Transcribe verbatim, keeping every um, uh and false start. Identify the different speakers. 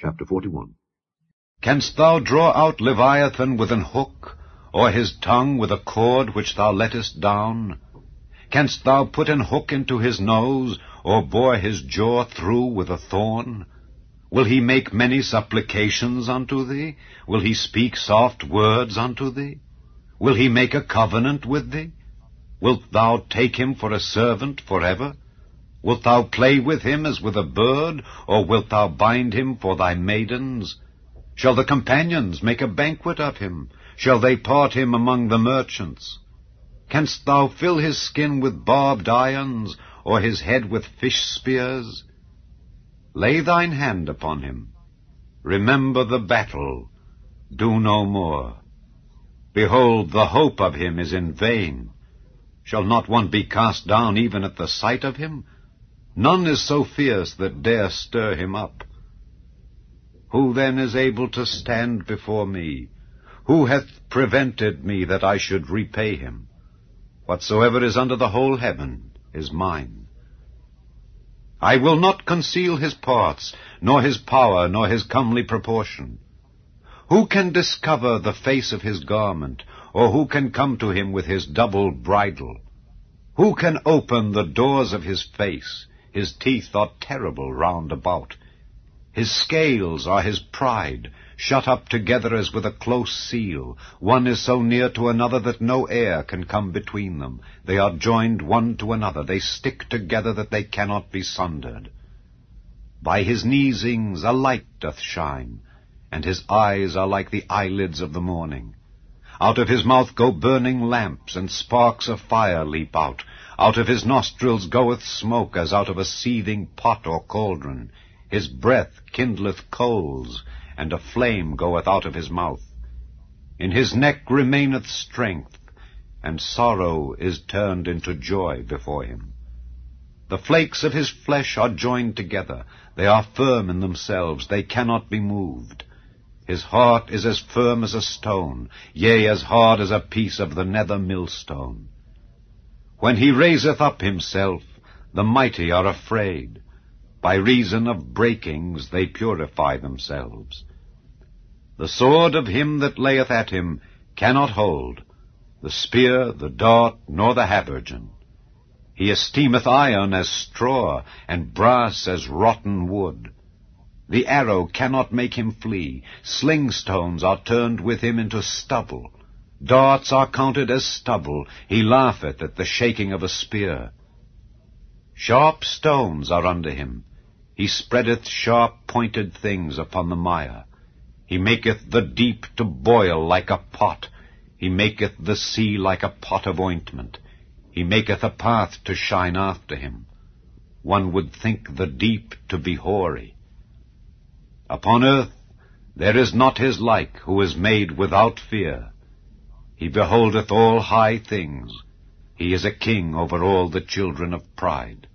Speaker 1: Chapter forty-one.
Speaker 2: Canst thou draw out Leviathan with an hook, or his tongue with a cord which thou lettest down? Canst thou put an hook into his nose, or bore his jaw through with a thorn? Will he make many supplications unto thee? Will he speak soft words unto thee? Will he make a covenant with thee? Wilt thou take him for a servant forever? Wilt thou play with him as with a bird, or wilt thou bind him for thy maidens? Shall the companions make a banquet of him? Shall they part him among the merchants? Canst thou fill his skin with barbed irons, or his head with fish spears? Lay thine hand upon him. Remember the battle. Do no more. Behold, the hope of him is in vain. Shall not one be cast down even at the sight of him? None is so fierce that dare stir him up. Who then is able to stand before me? Who hath prevented me that I should repay him? Whatsoever is under the whole heaven is mine. I will not conceal his parts, nor his power, nor his comely proportion. Who can discover the face of his garment, or who can come to him with his double bridle? Who can open the doors of his face? His teeth are terrible round about. His scales are his pride, shut up together as with a close seal. One is so near to another that no air can come between them. They are joined one to another. They stick together that they cannot be sundered. By his neesings a light doth shine, and his eyes are like the eyelids of the morning. Out of his mouth go burning lamps, and sparks of fire leap out. Out of his nostrils goeth smoke, as out of a seething pot or cauldron. His breath kindleth coals, and a flame goeth out of his mouth. In his neck remaineth strength, and sorrow is turned into joy before him. The flakes of his flesh are joined together. They are firm in themselves. They cannot be moved. His heart is as firm as a stone, yea, as hard as a piece of the nether millstone. When he raiseth up himself, the mighty are afraid. By reason of breakings they purify themselves. The sword of him that layeth at him cannot hold, the spear, the dart, nor the habergeon. He esteemeth iron as straw, and brass as rotten wood. The arrow cannot make him flee. Sling stones are turned with him into stubble. Darts are counted as stubble. He laugheth at the shaking of a spear. Sharp stones are under him. He spreadeth sharp-pointed things upon the mire. He maketh the deep to boil like a pot. He maketh the sea like a pot of ointment. He maketh a path to shine after him. One would think the deep to be hoary. Upon earth there is not his like, who is made without fear. He beholdeth all high things. He is a king over all the children of pride.